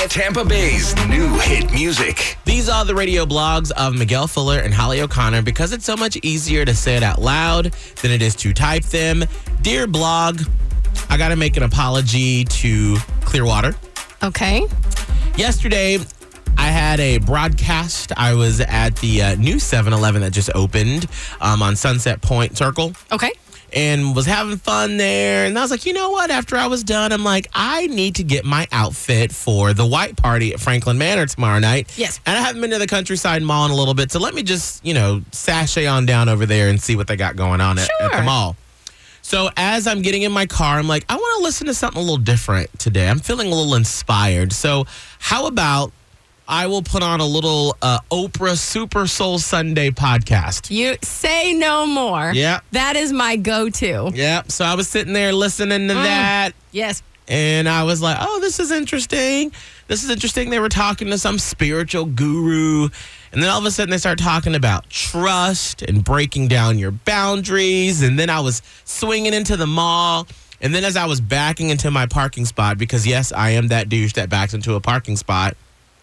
Tampa Bay's new hit music. These are the radio blogs of Miguel Fuller and Holly O'Connor because it's so much easier to say it out loud than it is to type them. Dear blog, I got to make an apology to Clearwater. Okay. Yesterday, I had a broadcast. I was at the new 7-Eleven that just opened on Sunset Point Circle. Okay. And was having fun there. And I was like, you know what? After I was done, I'm like, I need to get my outfit for the white party at Franklin Manor tomorrow night. Yes. And I haven't been to the Countryside Mall in a little bit. So let me just, sashay on down over there and see what they got going on at the mall. So as I'm getting in my car, I'm like, I want to listen to something a little different today. I'm feeling a little inspired. So how about I will put on a little Oprah Super Soul Sunday podcast. You say no more. Yeah. That is my go-to. Yeah. So I was sitting there listening to that. Yes. And I was like, oh, this is interesting. This is interesting. They were talking to some spiritual guru. And then all of a sudden they start talking about trust and breaking down your boundaries. And then I was swinging into the mall. And then as I was backing into my parking spot, because yes, I am that douche that backs into a parking spot,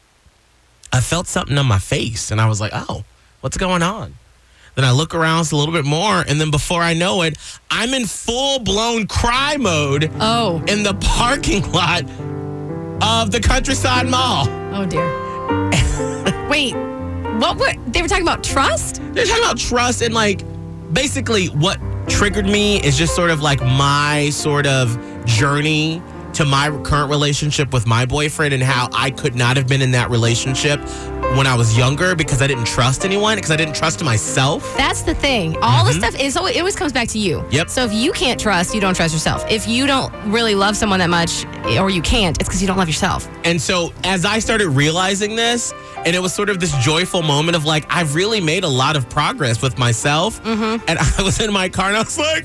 I felt something on my face, and I was like, oh, what's going on? Then I look around a little bit more, and then before I know it, I'm in full-blown cry mode in the parking lot of the Countryside Mall. Oh, dear. Wait, they were talking about trust? They're talking about trust, and, basically what triggered me is just sort of my sort of journey to my current relationship with my boyfriend and how I could not have been in that relationship when I was younger because I didn't trust anyone, because I didn't trust myself. That's the thing. All the stuff it always comes back to you. Yep. So if you can't trust, you don't trust yourself. If you don't really love someone that much, or you can't, it's because you don't love yourself. And so as I started realizing this, and it was sort of this joyful moment of I've really made a lot of progress with myself. And I was in my car and I was like,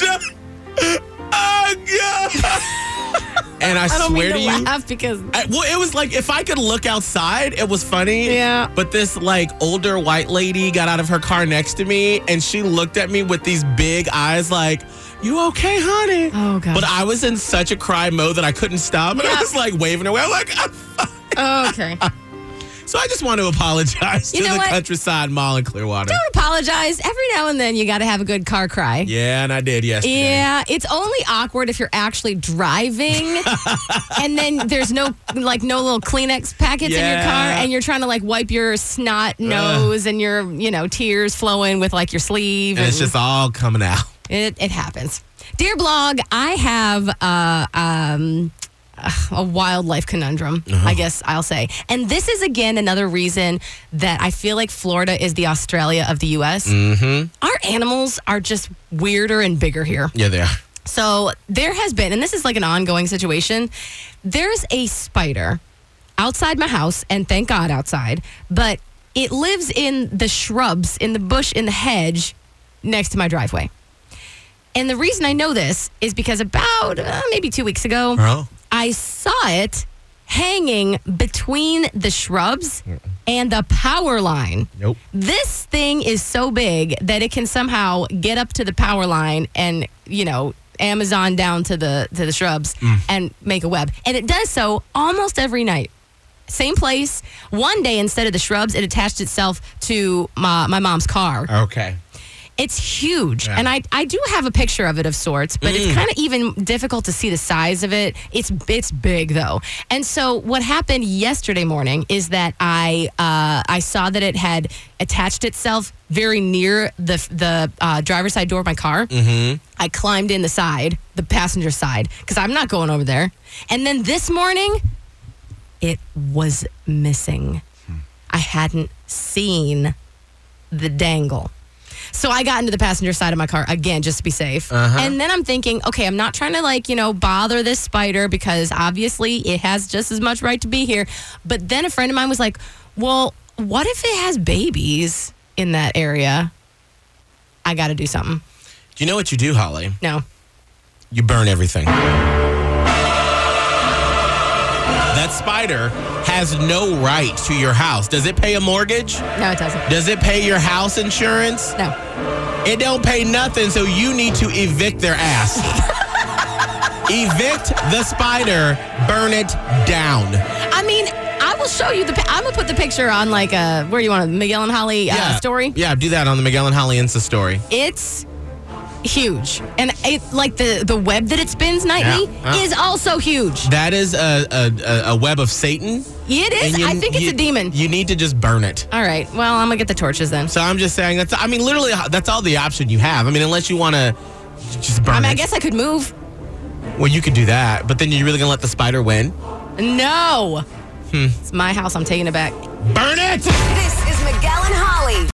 God. And I swear to you, laugh because it was if I could look outside, it was funny. Yeah. But this older white lady got out of her car next to me, and she looked at me with these big eyes, "You okay, honey?" Oh God. But I was in such a cry mode that I couldn't stop, and I was waving away. I'm like, I'm fine. Oh, okay. So I just want to apologize to the Countryside Mall in Clearwater. Don't apologize. Every now and then you got to have a good car cry. Yeah, and I did yesterday. Yeah, it's only awkward if you're actually driving and then there's no little Kleenex packets in your car and you're trying to wipe your snot nose and your, tears flowing with your sleeve. And it's just all coming out. It happens. Dear blog, I have a wildlife conundrum, I guess I'll say. And this is, again, another reason that I feel like Florida is the Australia of the U.S. Our animals are just weirder and bigger here. Yeah, they are. So there has been, and this is an ongoing situation, there's a spider outside my house, and thank God outside, but it lives in the shrubs, in the bush, in the hedge next to my driveway. And the reason I know this is because about maybe 2 weeks ago, I saw it hanging between the shrubs and the power line. Nope. This thing is so big that it can somehow get up to the power line and, Amazon down to the shrubs and make a web. And it does so almost every night. Same place. One day, instead of the shrubs, it attached itself to my mom's car. Okay. It's huge. Yeah. And I do have a picture of it of sorts, but it's kind of even difficult to see the size of it. It's big, though. And so what happened yesterday morning is that I saw that it had attached itself very near the driver's side door of my car. I climbed in the passenger side, because I'm not going over there. And then this morning, it was missing. I hadn't seen the dangle. So I got into the passenger side of my car again, just to be safe. And then I'm thinking, okay, I'm not trying to bother this spider because obviously it has just as much right to be here. But then a friend of mine was like, well, what if it has babies in that area? I got to do something. Do you know what you do, Holly? No. You burn everything. That spider has no right to your house. Does it pay a mortgage? No, it doesn't. Does it pay your house insurance? No. It don't pay nothing, so you need to evict their ass. Evict the spider, burn it down. I mean, I will show you I'm gonna put the picture on like where you want a Miguel and Holly story. Yeah, do that on the Miguel and Holly Insta story. It's huge, and it like the web that it spins nightly is also huge. That is a web of Satan. It is. I think it's a demon. You need to just burn it. All right. Well, I'm gonna get the torches then. So I'm just saying literally that's all the option you have. I mean, unless you want to just burn it. I guess I could move. Well, you could do that, but then you're really gonna let the spider win? No. It's my house. I'm taking it back. Burn it! This is Miguel and Holly.